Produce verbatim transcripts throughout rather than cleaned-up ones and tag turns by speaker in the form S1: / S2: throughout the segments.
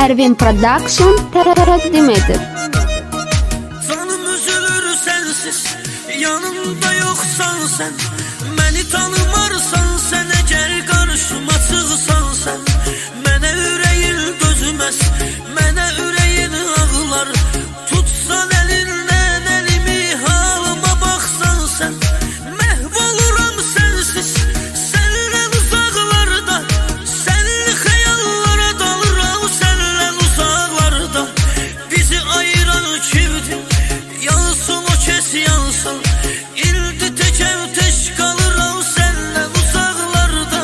S1: Pervin Production təqdim edir.
S2: Canım üzülür sensiz, yanımda yoksan sen. Məni tanımarsan sen, eğer karşıma çıksan sen. Mənə ürəyin dözməz, mənə ürəyin ağlar. Tutsan elindən elimi, halıma baxsan sen. Məhv oluram sensiz, seninle uzaklarda. Seninle xəyallara dalıram, seninle uzaklarda. Bizi ayıran kimdir? Yansın o kes yansın. İldi təkəv tək qalıram seninle uzaklarda.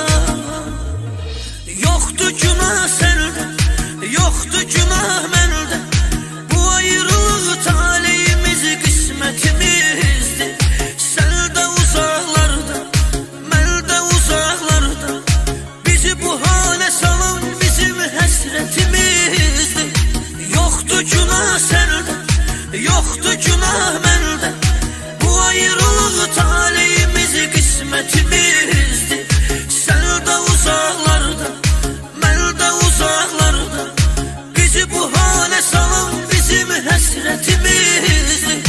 S2: Yoktu günah sende, yoktu günah mende. Bu ayrılık talihimiz, kısmetimizdi. Sen de uzaklarda, ben de uzaklarda. Bizi bu hale salan bizim hasretimizdi. Yoktu günah sende, yoktu günah mende. Bu ayrılık talihimiz, kısmetimizdi. Sen de uzaklarda, ben de uzaklarda. Bizi bu hale salan bizim hasretimizdi.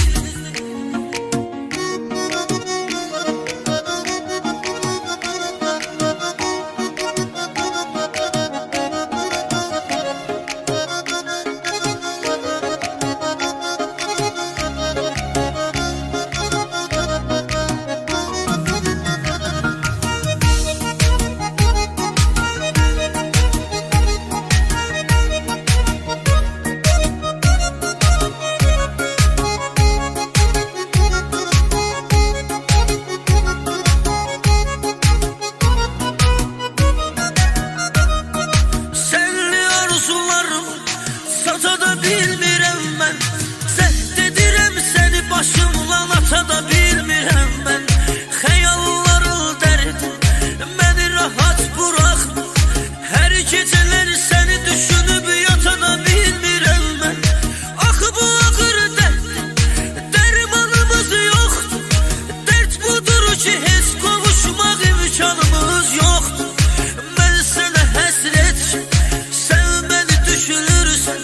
S2: Sata da bilmirəm mən, zəhd edirəm səni başımdan ata da bilmirəm mən. Xəyalların dərdi məni rahat buraxma, hər gecələr səni düşünüb yata da bilmirəm mən. Axı bu ağır dərd, dərmanımız yoxdur. Dərd budur ki, heç qovuşmaq imkanımız yoxdur. Mən sənə həsrətçiyim, sən məni düşünürsən.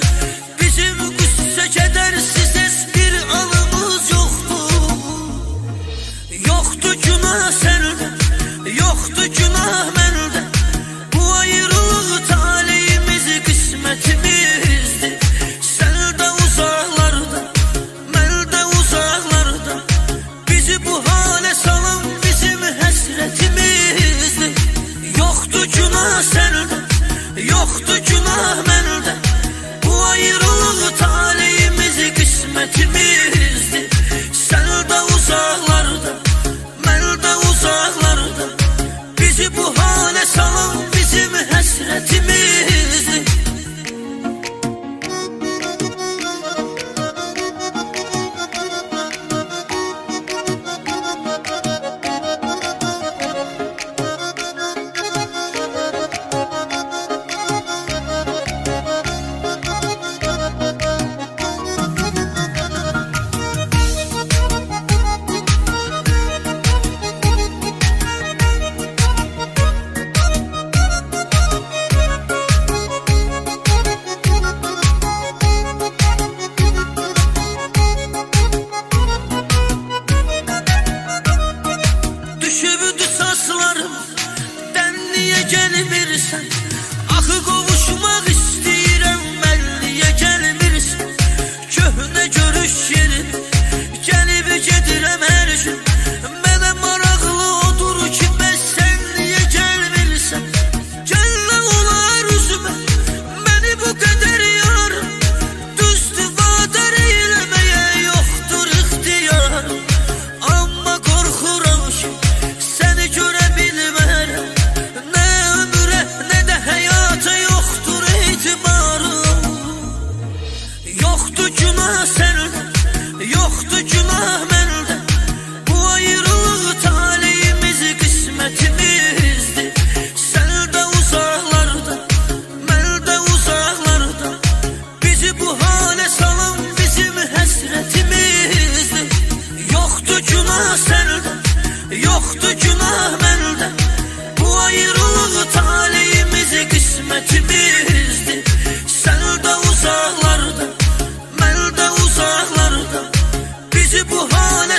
S2: Kedersiz bir anımız yoktu. Yoktu günah sende, yoktu günah mende. Bu ayrılık talihimiz, kısmetimizdi. Sen de uzaklarda, ben de uzaklarda. Bizi bu hale salan bizim hasretimizdi. Yoktu günah sende, yoktu günah mende. Bu ayrılık talihimiz, kısmetimizdi. Sen de uzaklarda, ben de uzaklarda. Bizi bu hale salan bizim hasretimizdi.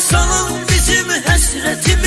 S2: salan bizim həsrətimiz.